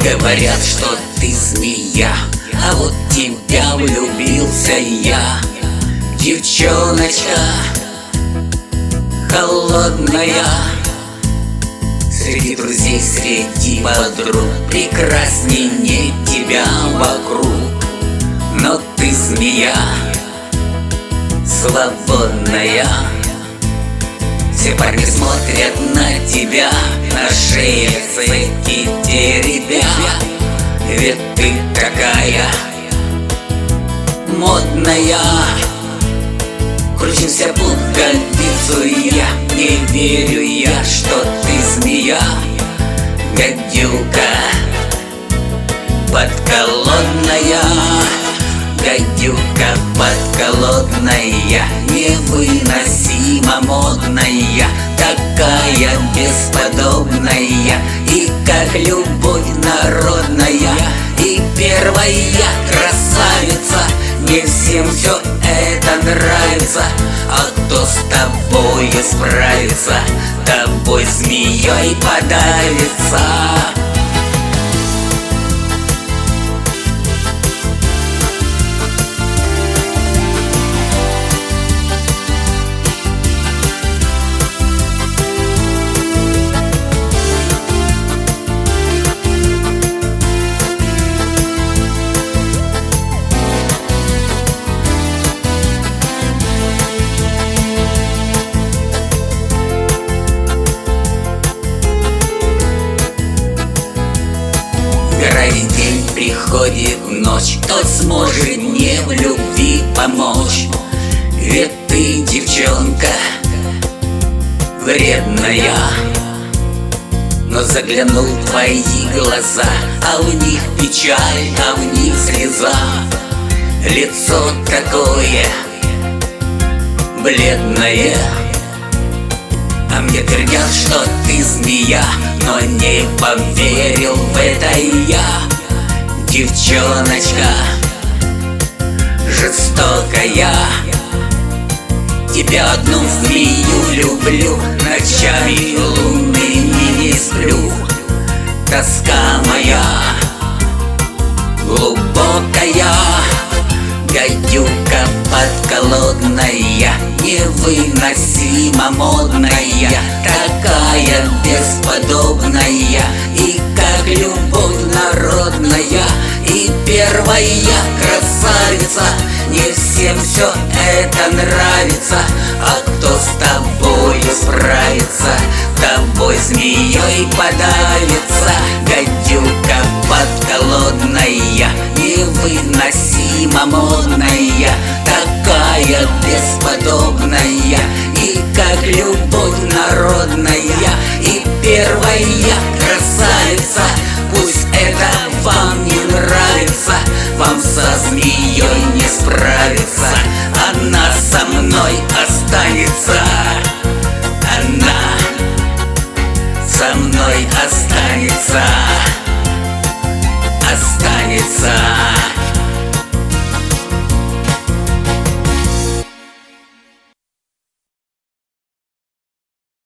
Говорят, что ты змея, а вот в тебя влюбился я. Девчоночка холодная, среди друзей, среди подруг прекрасней нет тебя вокруг. Но ты змея свободная, все парни смотрят на тебя, на шее цепи теребя. Ведь ты такая модная. Крутимся пуговицу я, не верю я, что ты змея. Гадюка подколодная, гадюка подколодная, невыносимо модная, такая бесподобная, и как любовь народная, и первая красавица. Не всем все это нравится, а кто с тобою справится, тобой змеей подавится. День приходит в ночь, кто сможет мне в любви помочь? Ведь ты, девчонка, вредная. Но заглянул в твои глаза, а в них печаль, а в них слеза. Лицо такое бледное, а мне твердят, что ты змея, но не поверил в это я. Девчоночка жестокая, тебя одну змею люблю, ночами лунными не сплю. Тоска моя глубокая, гадюка подколодная, невыносимо модная, такая бесподобная, и как любовь народная, и первая красавица. Не всем все это нравится, а кто с тобою справится, тобой змеей подавится. Гадюка подколодная, невыносимо модная, такая бесподобная, и как любовь народная, и первая красавица. Пусть это вам не нравится, вам со змеей не справиться, она со мной останется.